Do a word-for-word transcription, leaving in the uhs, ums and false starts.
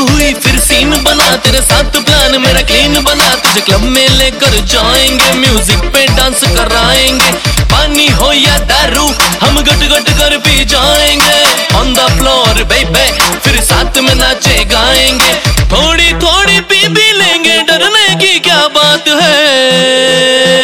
हुई फिर सीन बना, तेरे साथ प्लान मेरा क्लीन बना। तुझे क्लब में लेकर जाएंगे, म्यूजिक पे डांस कराएंगे। पानी हो या दारू हम गट गट कर पी जाएंगे। ऑन द फ्लोर बेबे फिर साथ में नाचे गाएंगे। थोड़ी थोड़ी पी भी लेंगे, डरने की क्या बात है।